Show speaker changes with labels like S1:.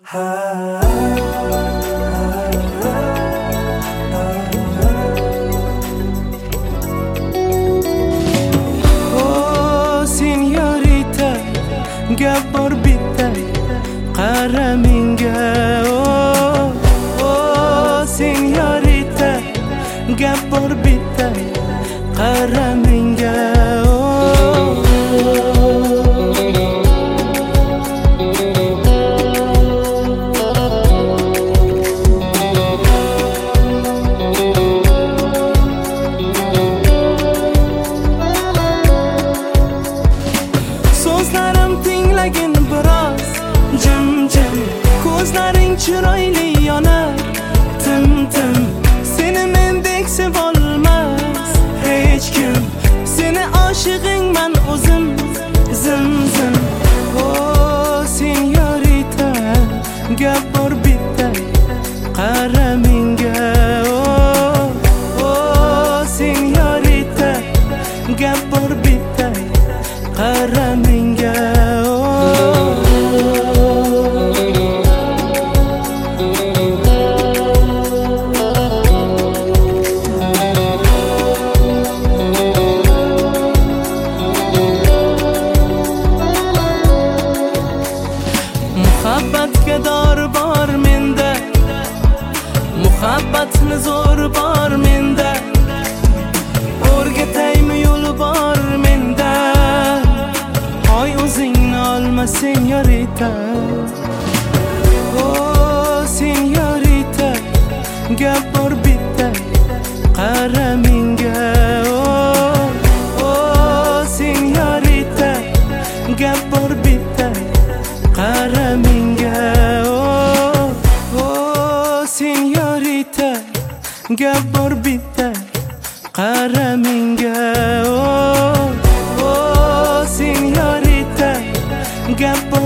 S1: Oh senyorita, gap bor bitta, qara menga. Oh senyorita, gap bor bitta, qara menga. So'zlarim tinglagin biroz jim-jim, ko'zlaring chiroyli yonar tim-tim. Seni mendek sevolmas hech kim, seni oshig'ingman o'zim zim-zim. Oh senyorita, gap bor bitta, qara menga. Oh senyorita, gap bor bitta, qara menga. Muhabbatga dor bor menda, muhabbatni zo'r bor menda, o'rgataymi yo'l bor menda. Hoy o'zingni olma senyorita. Oh senyorita, gap bor bitta, qara menga. Oh senyorita, gap bor bitta, qara menga. Oh senyorita, gap bor bitta, qara menga. Oh senyorita, gap